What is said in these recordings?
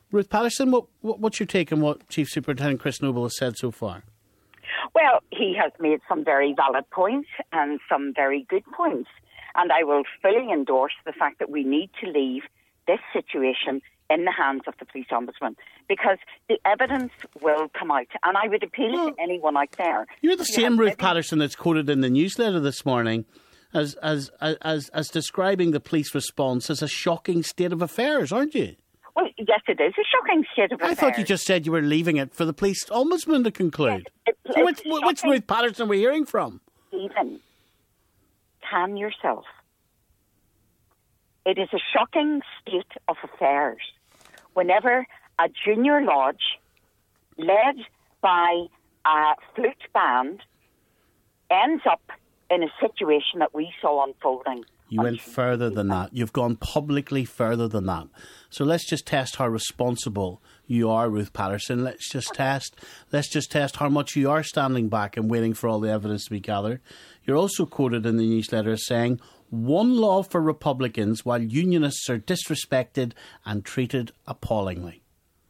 Ruth Patterson, what's your take on what Chief Superintendent Chris Noble has said so far? Well, he has made some very valid points and some very good points. And I will fully endorse the fact that we need to leave this situation in the hands of the police ombudsman, because the evidence will come out. And I would appeal to anyone out there. You're the same Ruth Patterson that's quoted in the newsletter this morning as describing the police response as a shocking state of affairs, aren't you? Well, yes, it is a shocking state of affairs. I thought you just said you were leaving it for the police ombudsman to conclude. Yes, so which Ruth Patterson are we hearing from? Stephen, calm yourself. It is a shocking state of affairs whenever a junior lodge led by a flute band ends up in a situation that we saw unfolding. You went further than that. You've gone publicly further than that. So let's just test how responsible you are, Ruth Patterson. Let's just test how much you are standing back and waiting for all the evidence to be gathered. You're also quoted in the newsletter as saying, "One law for Republicans while unionists are disrespected and treated appallingly."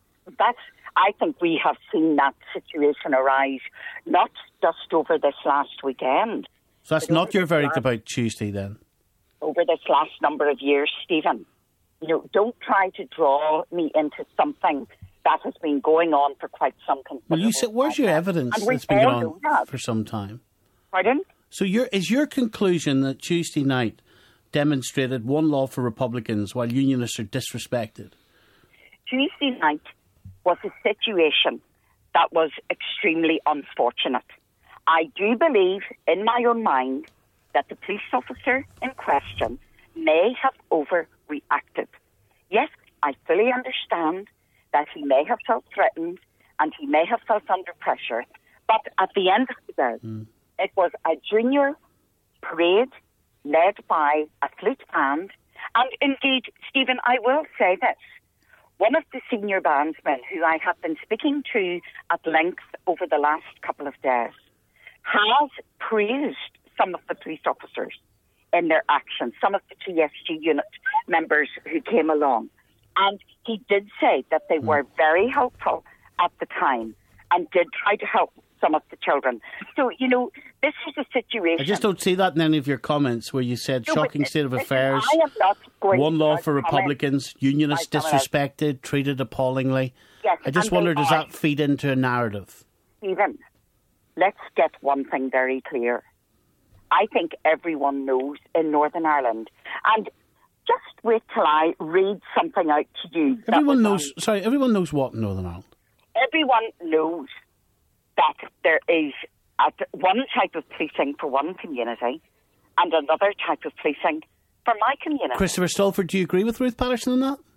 I think we have seen that situation arise not just over this last weekend. So that's not your verdict about Tuesday then? Over this last number of years, Stephen. Don't try to draw me into something that has been going on for quite some considerable time. Well, you said, where's your evidence that's been going on for some time? Pardon? So is your conclusion that Tuesday night demonstrated one law for Republicans while unionists are disrespected? Tuesday night was a situation that was extremely unfortunate. I do believe, in my own mind, that the police officer in question may have overreacted. Yes, I fully understand that he may have felt threatened and he may have felt under pressure, but at the end of the day, it was a junior parade led by a flute band. And indeed, Stephen, I will say this. One of the senior bandsmen who I have been speaking to at length over the last couple of days has praised some of the police officers in their actions, some of the TSG unit members who came along. And he did say that they were very helpful at the time and did try to help some of the children. So, this is a situation... I just don't see that in any of your comments where you said shocking state of affairs, I am not going one law for Republicans, unionists disrespected, treated appallingly. Yes, I just wonder, does that feed into a narrative? Stephen, let's get one thing very clear. I think everyone knows in Northern Ireland. And just wait till I read something out to you. Everyone knows what in Northern Ireland? Everyone knows that there is one type of policing for one community and another type of policing for my community. Christopher Stalford, do you agree with Ruth Patterson on that?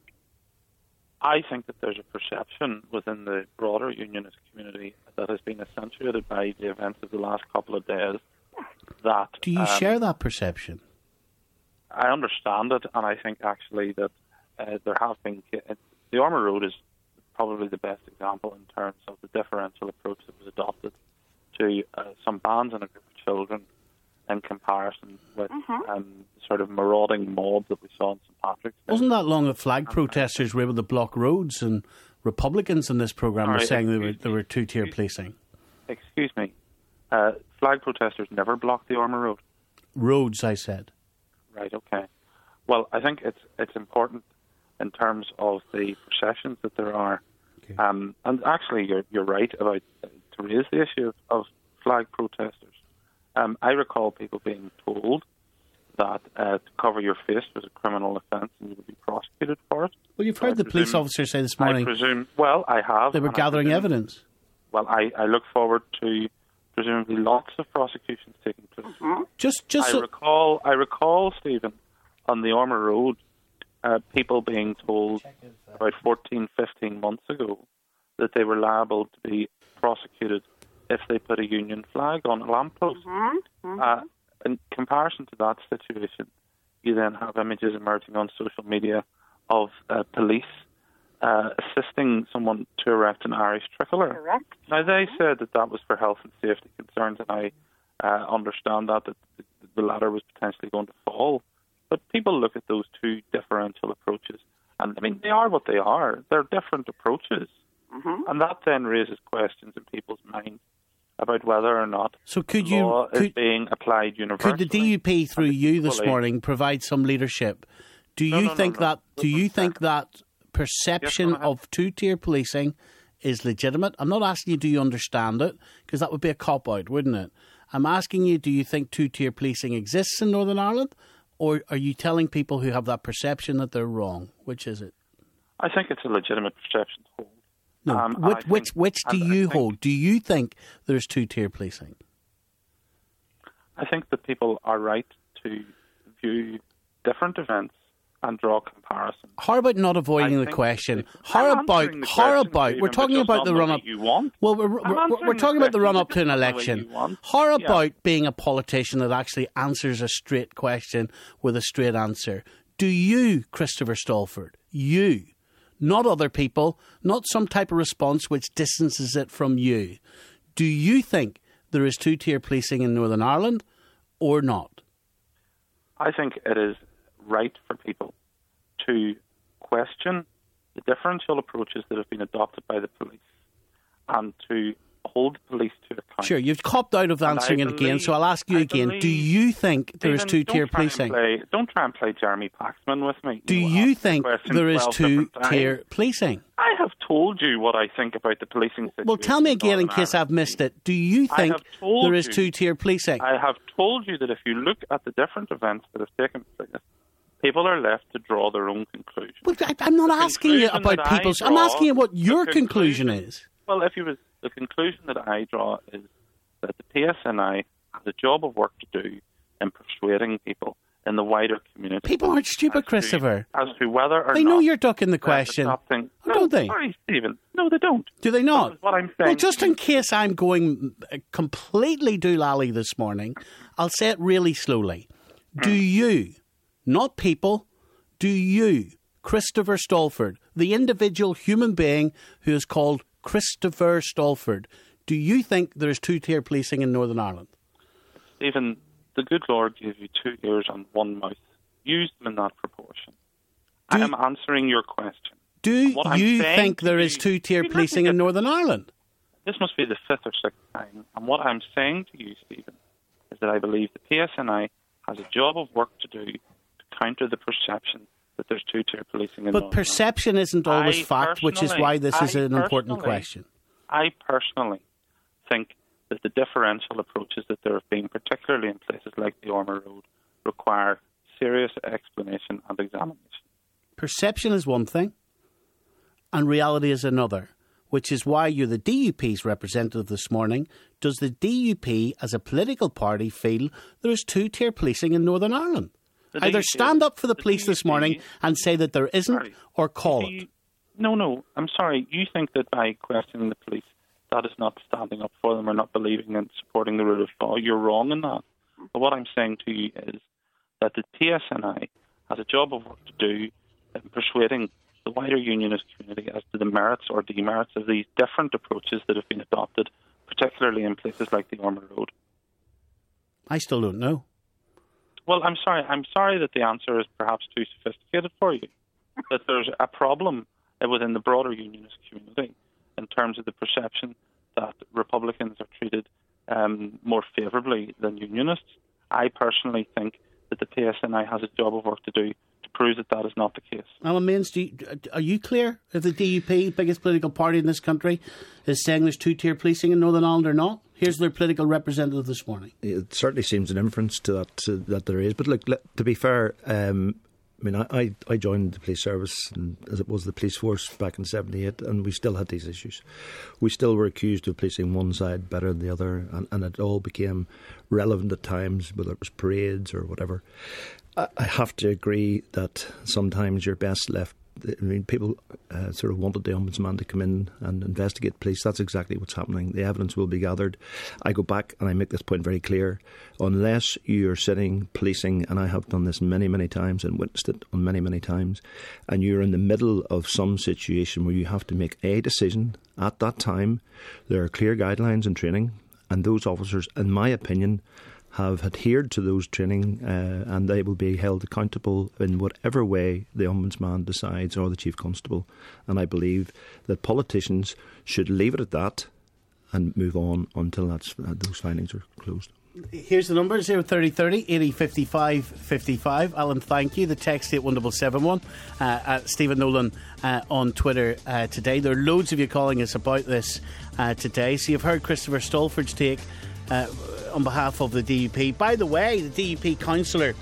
I think that there's a perception within the broader unionist community that has been accentuated by the events of the last couple of days. Do you share that perception? I understand it, and I think actually that there have been... The Armour Road is probably the best example in terms of the differential approach that was adopted to some bands and a group of children in comparison with sort of marauding mob that we saw in St Patrick's Day. Wasn't that long that flag protesters were able to block roads, and Republicans in this programme were saying there were two-tier policing? Excuse me. Flag protesters never blocked the Armour Road. Roads, I said. Right, okay. Well, I think it's important in terms of the perceptions that there are. Okay. And actually, you're right about to raise the issue of flag protesters. I recall people being told that to cover your face was a criminal offence and you would be prosecuted for it. Well, you've heard the police officer say this morning... I have. They were gathering evidence. Well, I look forward to presumably lots of prosecutions taking place. I recall, Stephen, on the Armour Road, people being told about 14, 15 months ago that they were liable to be prosecuted if they put a union flag on a lamppost. In comparison to that situation, you then have images emerging on social media of police assisting someone to erect an Irish tricolour. Correct. Now, they said that was for health and safety concerns, and I understand that the ladder was potentially going to fall. But people look at those two differential approaches, And, I mean, they are what they are. They're different approaches. And that then raises questions in people's minds about whether or not law is being applied universally. Could the DUP, through you this morning, provide some leadership? Do you think that perception of two-tier policing is legitimate? I'm not asking you, do you understand it? Because that would be a cop-out, wouldn't it? I'm asking you, do you think two-tier policing exists in Northern Ireland? Or are you telling people who have that perception that they're wrong? Which is it? I think it's a legitimate perception to hold. No, which do you hold? Do you think there's two-tier policing? I think that people are right to view different events and draw comparisons. How about not avoiding the question? How about? We're talking about the run-up. Well, we're talking about the run-up to an election. How about being a politician that actually answers a straight question with a straight answer? Do you, Christopher Stalford, you, not other people, not some type of response which distances it from you, do you think there is two-tier policing in Northern Ireland or not? I think it is right for people to question the differential approaches that have been adopted by the police and to hold the police to account. Sure, you've copped out of answering it again, so I'll ask you again. Do you think there is two-tier policing? Don't try and play Jeremy Paxman with me. Do you think there is two-tier policing? I have told you what I think about the policing situation. Well, tell me again in case I've missed it. Do you think there is two-tier policing? I have told you that if you look at the different events that have taken place, people are left to draw their own conclusions. Well, I'm not asking you about people's... I'm asking you what your conclusion is. Well, the conclusion that I draw is that the PSNI has a job of work to do in persuading people in the wider community. People aren't stupid, Christopher. As to whether or not... They know you're ducking the question. Don't they? Sorry, Stephen. No, they don't. Do they not? That's what I'm saying. Well, just in case I'm going completely doolally this morning, I'll say it really slowly. Do you, not people, do you, Christopher Stalford, the individual human being who is called Christopher Stalford, do you think there is two-tier policing in Northern Ireland? Stephen, the good Lord gave you 2 ears and 1 mouth. Use them in that proportion. I am answering your question. Do you think there is two-tier policing in Northern Ireland? This must be the 5th or 6th time. And what I'm saying to you, Stephen, is that I believe the PSNI has a job of work to do to counter the perception that there's two-tier policing in Northern Ireland. But perception isn't always fact, which is why this is an important question. I personally think that the differential approaches that there have been, particularly in places like the Ormer Road, require serious explanation and examination. Perception is one thing, and reality is another, which is why you're the DUP's representative this morning. Does the DUP, as a political party, feel there is two-tier policing in Northern Ireland? Either stand up for the police this morning and say that there isn't, or call it. No, I'm sorry. You think that by questioning the police, that is not standing up for them or not believing and supporting the rule of law. You're wrong in that. But what I'm saying to you is that the PSNI has a job of work to do in persuading the wider unionist community as to the merits or demerits of these different approaches that have been adopted, particularly in places like the Ormer Road. I still don't know. Well, I'm sorry. I'm sorry that the answer is perhaps too sophisticated for you. That there's a problem within the broader unionist community in terms of the perception that Republicans are treated more favourably than unionists. I personally think that the PSNI has a job of work to do to prove that that is not the case. Alan Mains, are you clear if the DUP, biggest political party in this country, is saying there's two-tier policing in Northern Ireland or not? Here's their political representative this morning. It certainly seems an inference to that there is. But look, to be fair, I joined the police service as it was the police force back in 1978, and we still had these issues. We still were accused of policing one side better than the other, and it all became relevant at times, whether it was parades or whatever. I have to agree that sometimes you're best left. I mean, people sort of wanted the Ombudsman to come in and investigate police. That's exactly what's happening. The evidence will be gathered. I go back and I make this point very clear. Unless you're sitting policing, and I have done this many, many times and witnessed it on many, many times, and you're in the middle of some situation where you have to make a decision at that time, there are clear guidelines and training, and those officers, in my opinion, have adhered to those training, and they will be held accountable in whatever way the Ombudsman decides, or the Chief Constable. And I believe that politicians should leave it at that and move on until those findings are closed. Here's the number, 03030 80 55 55. Alan, thank you. The text 81771. At Stephen Nolan on Twitter today. There are loads of you calling us about this today. So you've heard Christopher Stolford's take on behalf of the DUP. By the way, the DUP councillor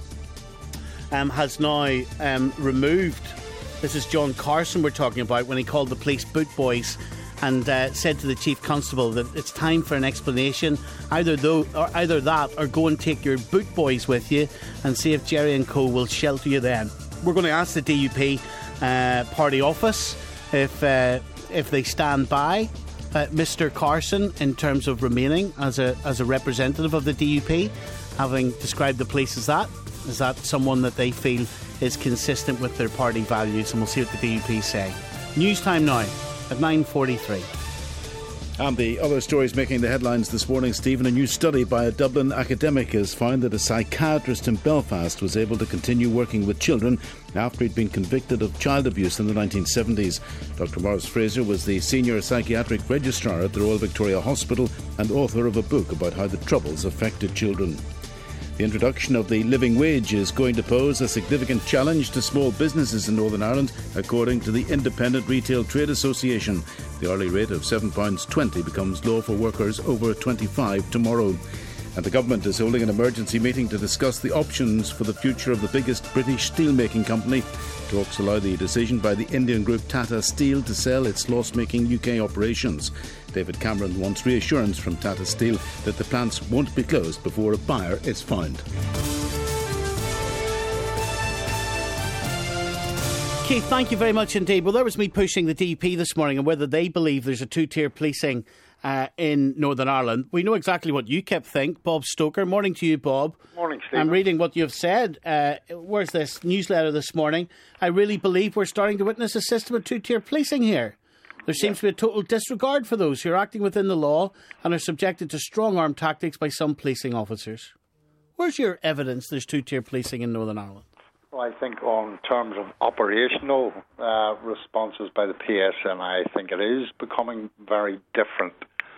has now removed, this is John Carson we're talking about, when he called the police boot boys, and said to the Chief Constable that it's time for an explanation. Either that or go and take your boot boys with you and see if Jerry and Co will shelter you then. We're going to ask the DUP party office if they stand by Mr. Carson in terms of remaining as a representative of the DUP, having described the police as that. Is that someone that they feel is consistent with their party values? And we'll see what the DUP say. News time now at 9:43. And the other stories making the headlines this morning, Stephen, a new study by a Dublin academic has found that a psychiatrist in Belfast was able to continue working with children after he'd been convicted of child abuse in the 1970s. Dr. Maurice Fraser was the senior psychiatric registrar at the Royal Victoria Hospital and author of a book about how the Troubles affected children. The introduction of the living wage is going to pose a significant challenge to small businesses in Northern Ireland, according to the Independent Retail Trade Association. The hourly rate of £7.20 becomes law for workers over 25 tomorrow. And the government is holding an emergency meeting to discuss the options for the future of the biggest British steelmaking company. Talks allow the decision by the Indian group Tata Steel to sell its loss-making UK operations. David Cameron wants reassurance from Tata Steel that the plants won't be closed before a buyer is found. Keith, thank you very much indeed. Well, that was me pushing the DUP this morning on whether they believe there's a two-tier policing in Northern Ireland. We know exactly what UKIP think. Bob Stoker, morning to you, Bob. Morning, Stephen. I'm reading what you've said. Where's this newsletter this morning? I really believe we're starting to witness a system of two-tier policing here. There seems to be a total disregard for those who are acting within the law and are subjected to strong-arm tactics by some policing officers. Where's your evidence there's two-tier policing in Northern Ireland? Well, I think on terms of operational responses by the PSNI, I think it is becoming very different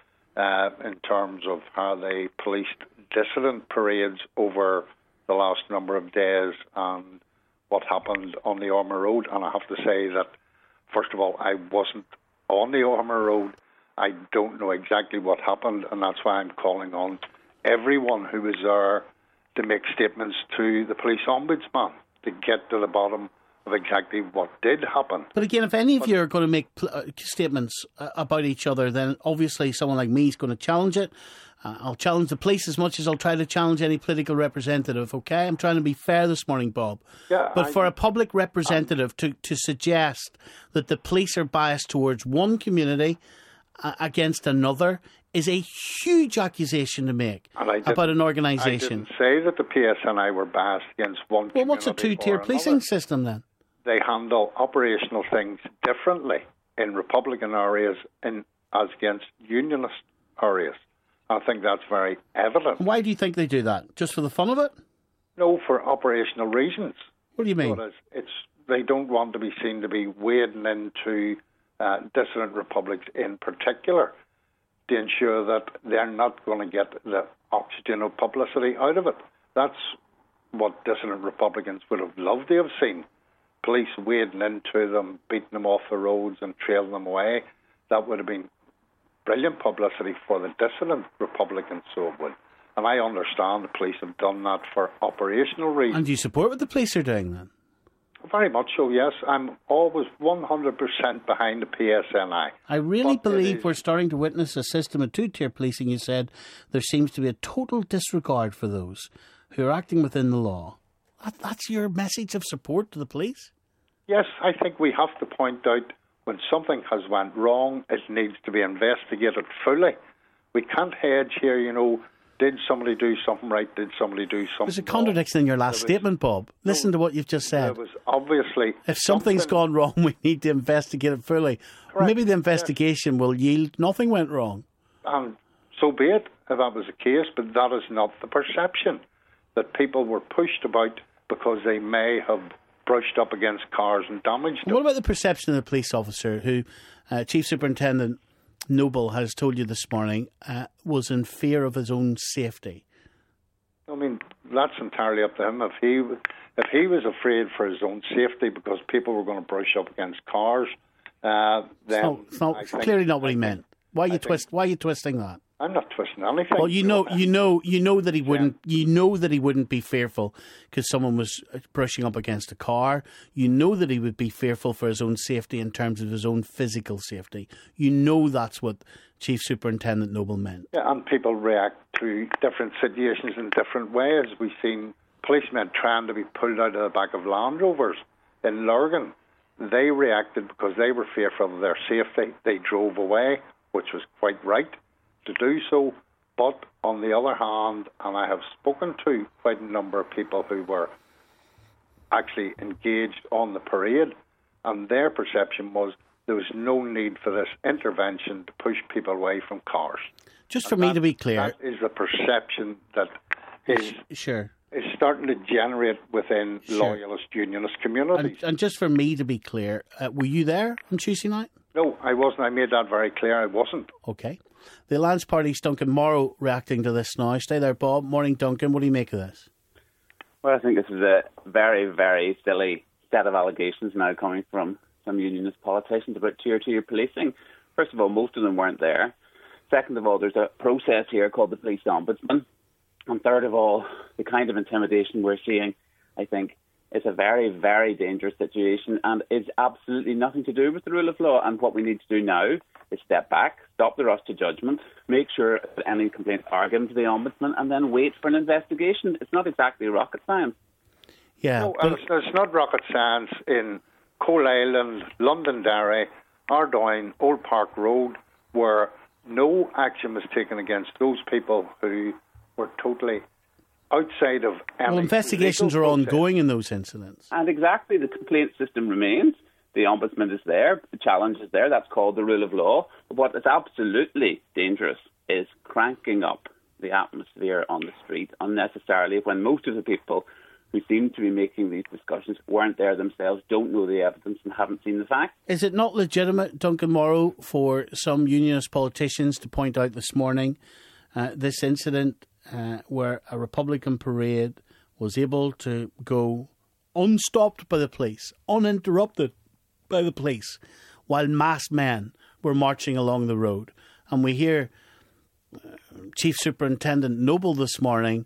in terms of how they policed dissident parades over the last number of days and what happened on the Ormer Road. And I have to say that, first of all, I wasn't on the Ormer Road. I don't know exactly what happened, and that's why I'm calling on everyone who was there to make statements to the police ombudsman to get to the bottom of exactly what did happen. But again, if any of you are going to make statements about each other, then obviously someone like me is going to challenge it. I'll challenge the police as much as I'll try to challenge any political representative, OK? I'm trying to be fair this morning, Bob. Yeah, but for a public representative to suggest that the police are biased towards one community against another is a huge accusation to make about an organisation. I didn't say that the PSNI were biased against one community. Well, what's a two-tier policing system then? They handle operational things differently in Republican areas as against Unionist areas. I think that's very evident. Why do you think they do that? Just for the fun of it? No, for operational reasons. What do you mean? They don't want to be seen to be wading into dissident republics in particular to ensure that they're not going to get the oxygen of publicity out of it. That's what dissident Republicans would have loved to have seen. Police wading into them, beating them off the roads and trailing them away. That would have been brilliant publicity for the dissident Republicans, so it would. And I understand the police have done that for operational reasons. And do you support what the police are doing then? Very much so, yes. I'm always 100% behind the PSNI. I really believe we're starting to witness a system of two-tier policing. You said there seems to be a total disregard for those who are acting within the law. That's your message of support to the police? Yes, I think we have to point out when something has went wrong, it needs to be investigated fully. We can't hedge here, did somebody do something right? Did somebody do something wrong? There's a contradiction in your last statement, Bob. Listen to what you've just said. There was obviously if something's gone wrong, we need to investigate it fully. Correct. Maybe the investigation will yield nothing went wrong. And so be it if that was the case, but that is not the perception, that people were pushed about because they may have brushed up against cars and damaged them. What about the perception of the police officer who Chief Superintendent Noble has told you this morning was in fear of his own safety? I mean, that's entirely up to him. If he was afraid for his own safety because people were going to brush up against cars, then it's clearly not what he meant. Why are you twisting that? I'm not twisting anything. Well, you know that he wouldn't. You know that he wouldn't be fearful because someone was brushing up against a car. You know that he would be fearful for his own safety in terms of his own physical safety. You know that's what Chief Superintendent Noble meant. Yeah, and people react to different situations in different ways. We've seen policemen trying to be pulled out of the back of Land Rovers in Lurgan. They reacted because they were fearful of their safety. They drove away, which was quite right to do so. But on the other hand, and I have spoken to quite a number of people who were actually engaged on the parade, and their perception was there was no need for this intervention to push people away from cars. Just for me to be clear, that is the perception that is starting to generate within loyalist unionist communities. And just for me to be clear, were you there on Tuesday night? No, I wasn't. I made that very clear. I wasn't. Okay. The Alliance Party's Duncan Morrow reacting to this now. Stay there, Bob. Morning, Duncan. What do you make of this? Well, I think this is a very, very silly set of allegations now coming from some unionist politicians about Tier 2 policing. First of all, most of them weren't there. Second of all, there's a process here called the Police Ombudsman. And third of all, the kind of intimidation we're seeing, I think, is a very, very dangerous situation and is absolutely nothing to do with the rule of law. And what we need to do now is step back, stop the rush to judgment, make sure that any complaints are given to the Ombudsman, and then wait for an investigation. It's not exactly rocket science. Yeah, no, it's not rocket science in Coal Island, Londonderry, Ardoyne, Old Park Road, where no action was taken against those people who were totally outside of any... Well, investigations are ongoing in those incidents. And exactly, the complaint system remains. The Ombudsman is there. The challenge is there. That's called the rule of law. But what is absolutely dangerous is cranking up the atmosphere on the street unnecessarily when most of the people who seem to be making these discussions weren't there themselves, don't know the evidence and haven't seen the facts. Is it not legitimate, Duncan Morrow, for some unionist politicians to point out this morning this incident where a Republican parade was able to go unstopped by the police, uninterrupted by the police, while masked men were marching along the road? And we hear Chief Superintendent Noble this morning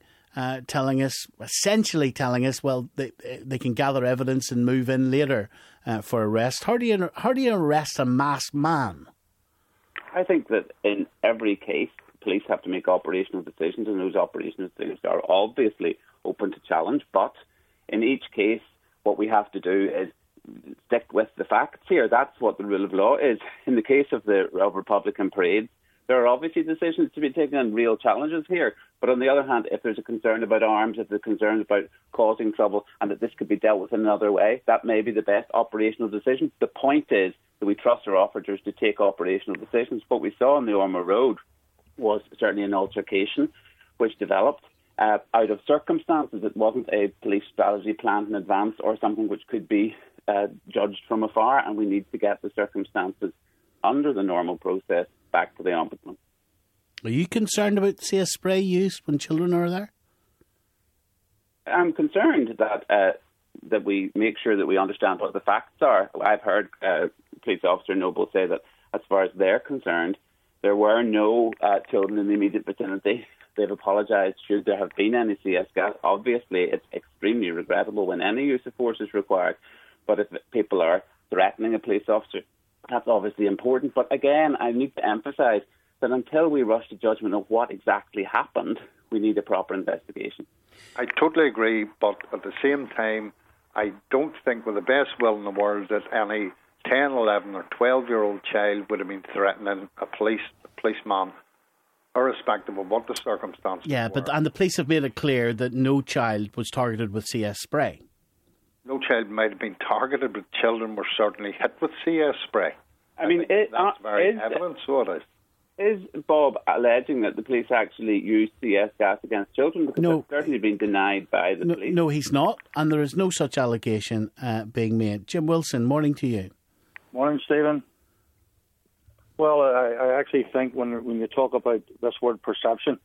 essentially telling us, well, they can gather evidence and move in later for arrest. How do you arrest a masked man? I think that in every case, police have to make operational decisions, and those operational decisions are obviously open to challenge. But in each case, what we have to do is stick with the facts here. That's what the rule of law is. In the case of the Republican parade, there are obviously decisions to be taken and real challenges here. But on the other hand, if there's a concern about arms, if there's a concern about causing trouble, and that this could be dealt with in another way, that may be the best operational decision. The point is that we trust our officers to take operational decisions. What we saw on the Ormer Road was certainly an altercation which developed out of circumstances. It wasn't a police strategy planned in advance or something which could be judged from afar, and we need to get the circumstances under the normal process back to the Ombudsman. Are you concerned about CS spray use when children are there? I'm concerned that we make sure that we understand what the facts are. I've heard Police Officer Noble say that as far as they're concerned, there were no children in the immediate vicinity. They've apologised should there have been any CS gas. Obviously, it's extremely regrettable when any use of force is required. But if people are threatening a police officer, that's obviously important. But again, I need to emphasise that until we rush to judgment of what exactly happened, we need a proper investigation. I totally agree, but at the same time, I don't think with the best will in the world that any 10, 11 or 12-year-old child would have been threatening a policeman, irrespective of what the circumstances were. And the police have made it clear that no child was targeted with CS spray. No child might have been targeted, but children were certainly hit with CS spray. I mean, that's very evident, so it is. Is Bob alleging that the police actually used CS gas against children? Because no, that's certainly been denied by the police. No, he's not, and there is no such allegation being made. Jim Wilson, morning to you. Morning, Stephen. Well, I actually think when you talk about this word perception,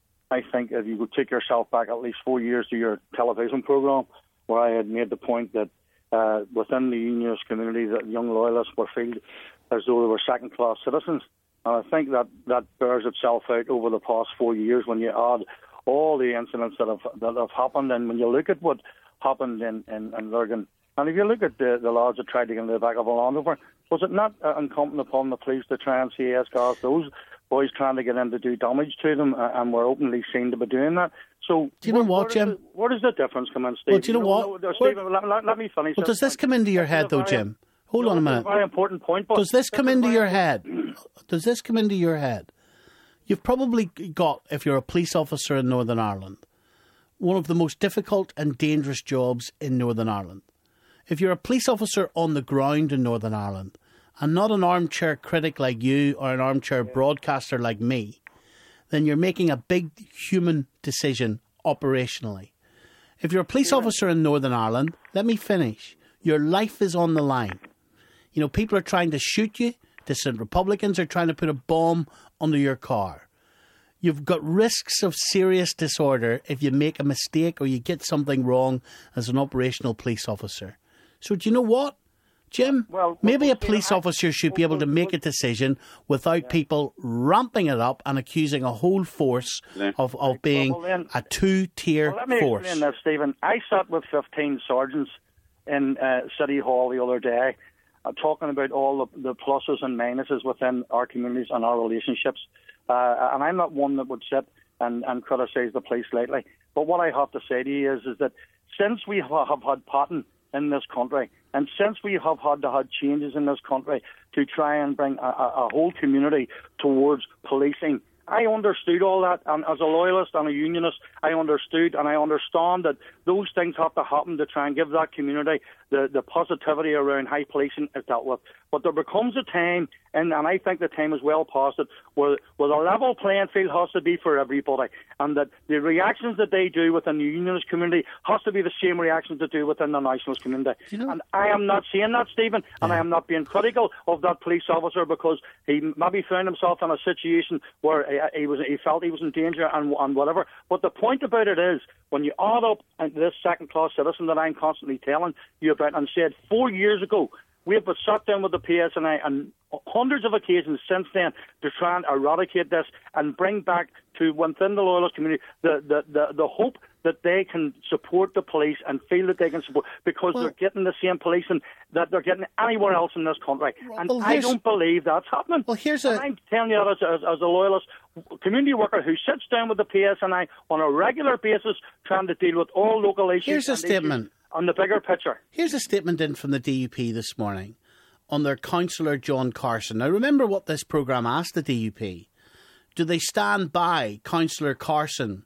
I think if you could take yourself back at least 4 years to your television programme, where I had made the point that within the unionist community that young loyalists were felt as though they were second-class citizens. And I think that bears itself out over the past 4 years when you add all the incidents that have happened, and when you look at what happened in Lurgan, and if you look at the lads that tried to get into the back of a Land Rover, was it not incumbent upon the police to try and CS gas those boys trying to get in to do damage to them, and were openly seen to be doing that? So, do you know what, Jim? Where does the difference come in, Steve? Well, do you know what? Stephen, let me finish. Well, does this come into your head, though, Jim? Hold on a minute. Very important point. Does this come into your head? Does this come into your head? You've probably got, if you're a police officer in Northern Ireland, one of the most difficult and dangerous jobs in Northern Ireland. If you're a police officer on the ground in Northern Ireland, and not an armchair critic like you or an armchair broadcaster like me, then you're making a big human decision operationally. If you're a police officer in Northern Ireland, let me finish. Your life is on the line. You know, people are trying to shoot you. Dissident Republicans are trying to put a bomb under your car. You've got risks of serious disorder if you make a mistake or you get something wrong as an operational police officer. So do you know what, Jim? Maybe a police officer should be able to make a decision without people ramping it up and accusing a whole force of being a two-tier force. Let me explain this, Stephen. I sat with 15 sergeants in City Hall the other day, talking about all the pluses and minuses within our communities and our relationships. And I'm not one that would sit and criticise the police lightly. But what I have to say to you is that since we have had pattern in this country, and since we have had to have changes in this country to try and bring a whole community towards policing, I understood all that, and as a loyalist and a unionist, I understood and I understand that those things have to happen to try and give that community the positivity around how policing is dealt with. But there becomes a time, and I think the time is well past it, where the level playing field has to be for everybody, and that the reactions that they do within the unionist community has to be the same reactions they do within the nationalist community. And I am not saying that, Stephen, and I am not being critical of that police officer because he maybe found himself in a situation where he felt he was in danger and whatever. But the point about it is, when you add up this second-class citizen that I'm constantly telling you about and said 4 years ago, we have sat down with the PSNI on hundreds of occasions since then to try and eradicate this and bring back to within the loyalist community the hope that they can support the police and feel that they can support, because they're getting the same policing that they're getting anywhere else in this country. And I don't believe that's happening. Well, I'm telling you that as a loyalist community worker who sits down with the PSNI on a regular basis trying to deal with all local issues. Here's a statement on the bigger picture. Here's a statement in from the DUP this morning on their councillor John Carson. Now remember what this programme asked the DUP. Do they stand by Councillor Carson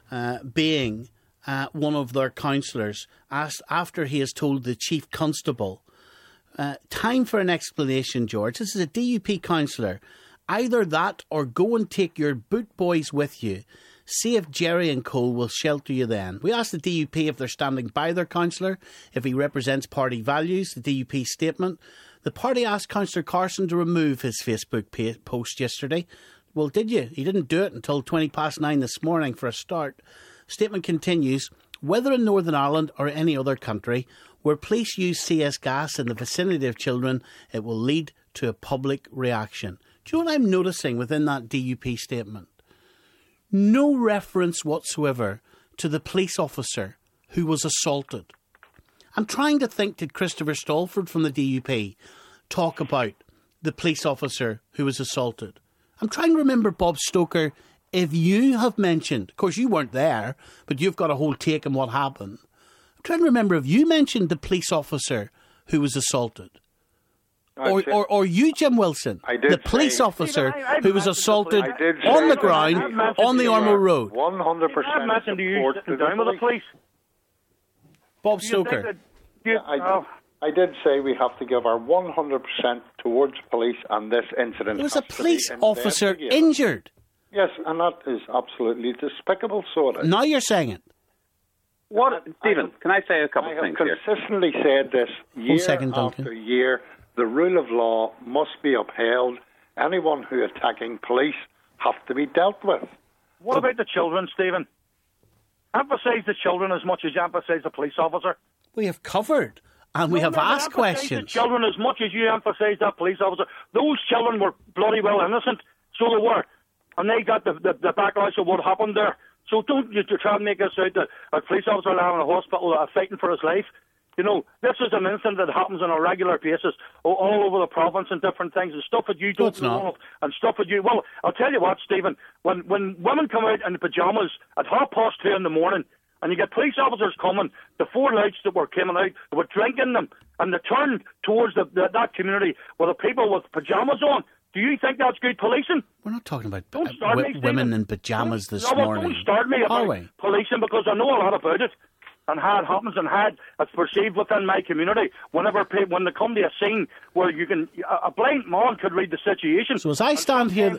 being one of their councillors after he has told the Chief Constable, time for an explanation, George. This is a DUP councillor. Either that or go and take your boot boys with you. See if Jerry and Cole will shelter you then. We asked the DUP if they're standing by their councillor, if he represents party values, the DUP statement. The party asked Councillor Carson to remove his Facebook post yesterday. Well, did you? He didn't do it until 9:20 this morning for a start. Statement continues, whether in Northern Ireland or any other country, where police use CS gas in the vicinity of children, it will lead to a public reaction. Do you know what I'm noticing within that DUP statement? No reference whatsoever to the police officer who was assaulted. I'm trying to think, did Christopher Stalford from the DUP talk about the police officer who was assaulted? I'm trying to remember, Bob Stoker, if you have mentioned, of course you weren't there, but you've got a whole take on what happened. I'm trying to remember if you mentioned the police officer who was assaulted. Or you, Jim Wilson, the police officer who was assaulted on the ground on the Ormeau Road. 100%. I mentioned you sitting down with the police. Bob Stoker. I did say we have to give our 100% towards police, and this incident. There was a police officer injured. Yes, and that is absolutely despicable. Now you're saying it. Stephen, can I say a couple of things here? I have consistently said this year after year. The rule of law must be upheld. Anyone who attacking police have to be dealt with. What about the children, Stephen? Emphasise the children as much as you emphasise the police officer. We have covered, and we have asked questions. The children as much as you emphasise that police officer. Those children were bloody well innocent, so they were. And they got the backlash of what happened there. So don't you try and make us out that a police officer lying in a hospital fighting for his life. You know, this is an incident that happens on a regular basis all over the province and different things and stuff that you don't know of and stuff that you... Well, I'll tell you what, Stephen, when women come out in pyjamas at 2:30 in the morning and you get police officers coming, the 4 lights that were coming out, they were drinking them, and they turned towards that community with the people with pyjamas on. Do you think that's good policing? We're not talking about women in pyjamas this morning. Don't start me about policing, because I know a lot about it and how it happens and how it's perceived within my community. When they come to a scene where a blind man could read the situation. So as I stand here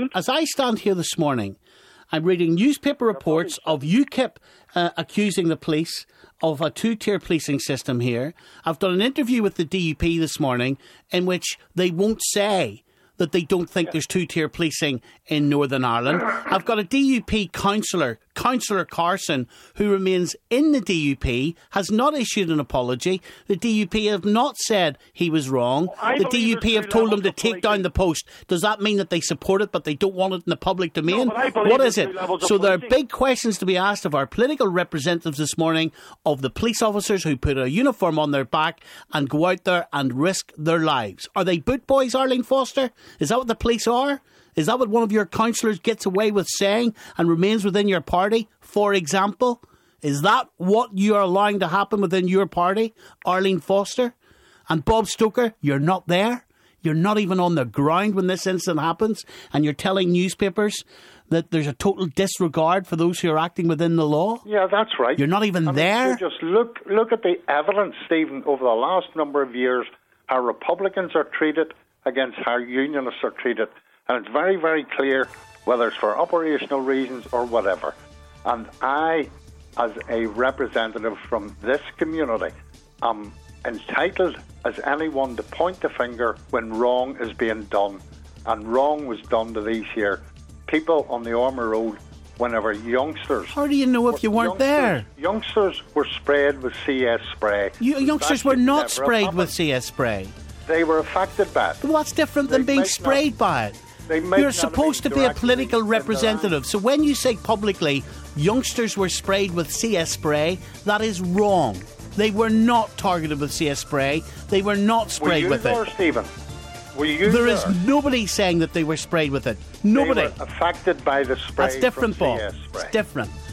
this morning, I'm reading newspaper reports of UKIP accusing the police of a 2-tier policing system here. I've done an interview with the DUP this morning in which they won't say that they don't think there's 2-tier policing in Northern Ireland. I've got a DUP councillor, Councillor Carson, who remains in the DUP, has not issued an apology. The DUP have not said he was wrong. The DUP have told him to take down the post. Does that mean that they support it but they don't want it in the public domain? What is it? So there are big questions to be asked of our political representatives this morning, of the police officers who put a uniform on their back and go out there and risk their lives. Are they boot boys, Arlene Foster? Is that what the police are? Is that what one of your councillors gets away with saying and remains within your party, for example? Is that what you are allowing to happen within your party, Arlene Foster? And Bob Stoker, you're not there. You're not even on the ground when this incident happens, and you're telling newspapers that there's a total disregard for those who are acting within the law? Yeah, that's right. You're not even there? Just look at the evidence, Stephen, over the last number of years, how Republicans are treated against how Unionists are treated. And it's very, very clear, whether it's for operational reasons or whatever. And I, as a representative from this community, am entitled as anyone to point the finger when wrong is being done. And wrong was done to these here people on the Ormer Road whenever youngsters... How do you know if you weren't there? Youngsters were sprayed with CS spray. Youngsters were not sprayed with CS spray. They were affected by it. Well, that's different than being sprayed by it. You're supposed to be a political representative. So when you say publicly, youngsters were sprayed with CS spray, that is wrong. They were not targeted with CS spray. They were not sprayed with it. Were you there, Stephen? Were you there? There is nobody saying that they were sprayed with it. Nobody. They were affected by the spray. That's different, from Bob. CS spray. It's different.